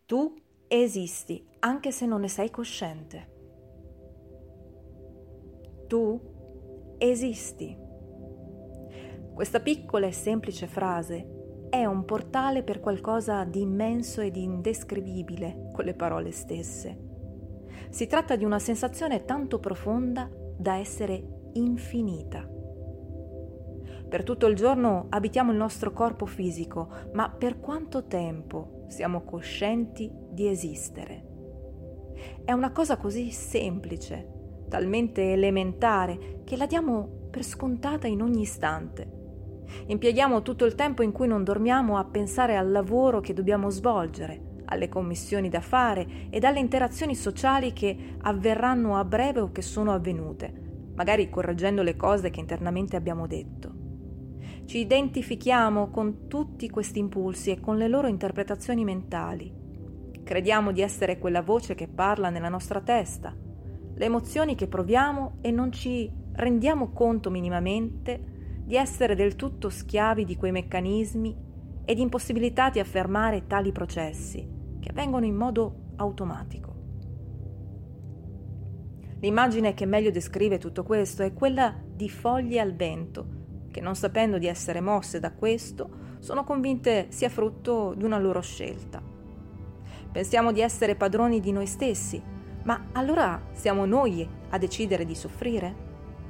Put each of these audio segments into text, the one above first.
Tu esisti anche se non ne sei cosciente. Tu esisti. Questa piccola e semplice frase è un portale per qualcosa di immenso e di indescrivibile con le parole stesse. Si tratta di una sensazione tanto profonda da essere infinita. Per tutto il giorno abitiamo il nostro corpo fisico, ma per quanto tempo siamo coscienti di esistere? È una cosa così semplice, talmente elementare, che la diamo per scontata in ogni istante. Impieghiamo tutto il tempo in cui non dormiamo a pensare al lavoro che dobbiamo svolgere, alle commissioni da fare ed alle interazioni sociali che avverranno a breve o che sono avvenute, magari correggendo le cose che internamente abbiamo detto. Ci identifichiamo con tutti questi impulsi e con le loro interpretazioni mentali. Crediamo di essere quella voce che parla nella nostra testa, le emozioni che proviamo e non ci rendiamo conto minimamente di essere del tutto schiavi di quei meccanismi ed impossibilitati a fermare tali processi che avvengono in modo automatico. L'immagine che meglio descrive tutto questo è quella di foglie al vento, che non sapendo di essere mosse da questo, sono convinte sia frutto di una loro scelta. Pensiamo di essere padroni di noi stessi, ma allora siamo noi a decidere di soffrire?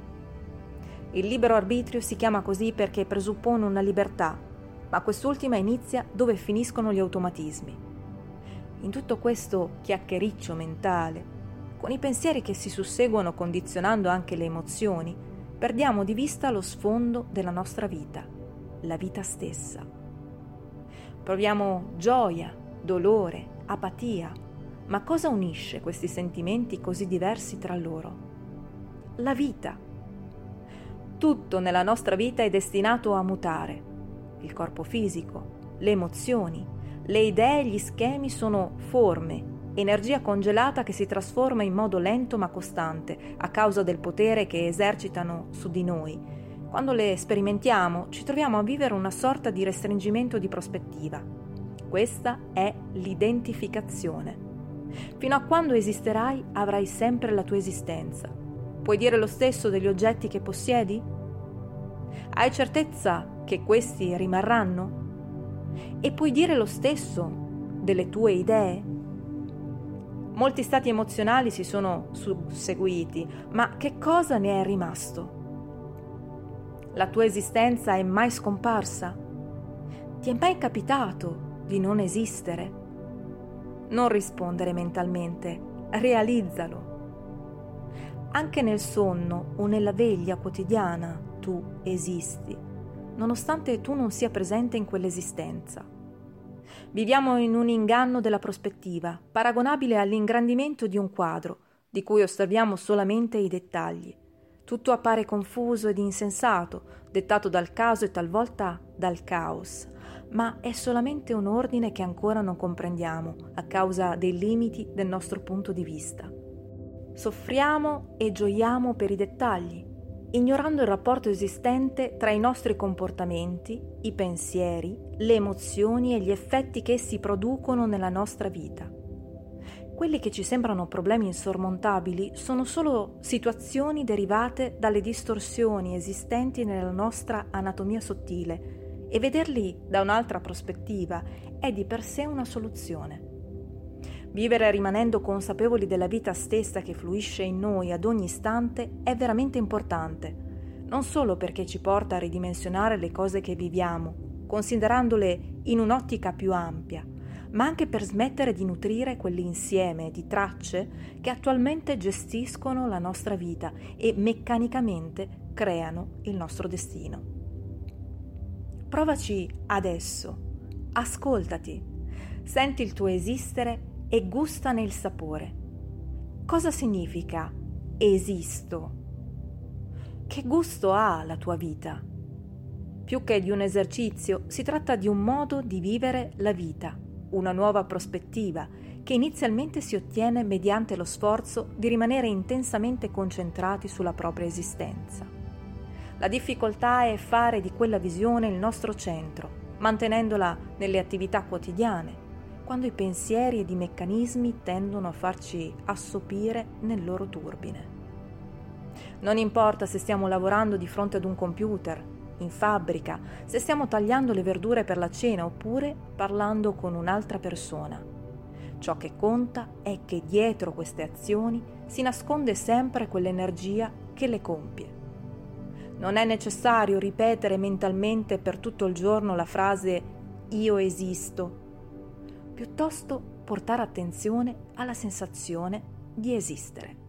Il libero arbitrio si chiama così perché presuppone una libertà, ma quest'ultima inizia dove finiscono gli automatismi. In tutto questo chiacchiericcio mentale, con i pensieri che si susseguono condizionando anche le emozioni, perdiamo di vista lo sfondo della nostra vita, la vita stessa. Proviamo gioia, dolore, apatia, ma cosa unisce questi sentimenti così diversi tra loro? La vita. Tutto nella nostra vita è destinato a mutare. Il corpo fisico, le emozioni, le idee e gli schemi sono forme, energia congelata che si trasforma in modo lento ma costante a causa del potere che esercitano su di noi. Quando le sperimentiamo, ci troviamo a vivere una sorta di restringimento di prospettiva. Questa è l'identificazione. Fino a quando esisterai, avrai sempre la tua esistenza. Puoi dire lo stesso degli oggetti che possiedi? Hai certezza che questi rimarranno? E puoi dire lo stesso delle tue idee? Molti stati emozionali si sono susseguiti, ma che cosa ne è rimasto? La tua esistenza è mai scomparsa? Ti è mai capitato di non esistere? Non rispondere mentalmente, realizzalo. Anche nel sonno o nella veglia quotidiana tu esisti, nonostante tu non sia presente in quell'esistenza. Viviamo in un inganno della prospettiva, paragonabile all'ingrandimento di un quadro, di cui osserviamo solamente i dettagli. Tutto appare confuso ed insensato, dettato dal caso e talvolta dal caos, ma è solamente un ordine che ancora non comprendiamo a causa dei limiti del nostro punto di vista. Soffriamo e gioiamo per i dettagli, ignorando il rapporto esistente tra i nostri comportamenti, i pensieri, le emozioni e gli effetti che essi producono nella nostra vita. Quelli che ci sembrano problemi insormontabili sono solo situazioni derivate dalle distorsioni esistenti nella nostra anatomia sottile e vederli da un'altra prospettiva è di per sé una soluzione. Vivere rimanendo consapevoli della vita stessa che fluisce in noi ad ogni istante è veramente importante, non solo perché ci porta a ridimensionare le cose che viviamo, considerandole in un'ottica più ampia, ma anche per smettere di nutrire quell'insieme di tracce che attualmente gestiscono la nostra vita e meccanicamente creano il nostro destino. Provaci adesso, ascoltati, senti il tuo esistere e gustane il sapore. Cosa significa esisto? Che gusto ha la tua vita? Più che di un esercizio, si tratta di un modo di vivere la vita, una nuova prospettiva che inizialmente si ottiene mediante lo sforzo di rimanere intensamente concentrati sulla propria esistenza. La difficoltà è fare di quella visione il nostro centro, mantenendola nelle attività quotidiane, quando i pensieri ed i meccanismi tendono a farci assopire nel loro turbine. Non importa se stiamo lavorando di fronte ad un computer, in fabbrica, se stiamo tagliando le verdure per la cena oppure parlando con un'altra persona. Ciò che conta è che dietro queste azioni si nasconde sempre quell'energia che le compie. Non è necessario ripetere mentalmente per tutto il giorno la frase "io esisto", piuttosto portare attenzione alla sensazione di esistere.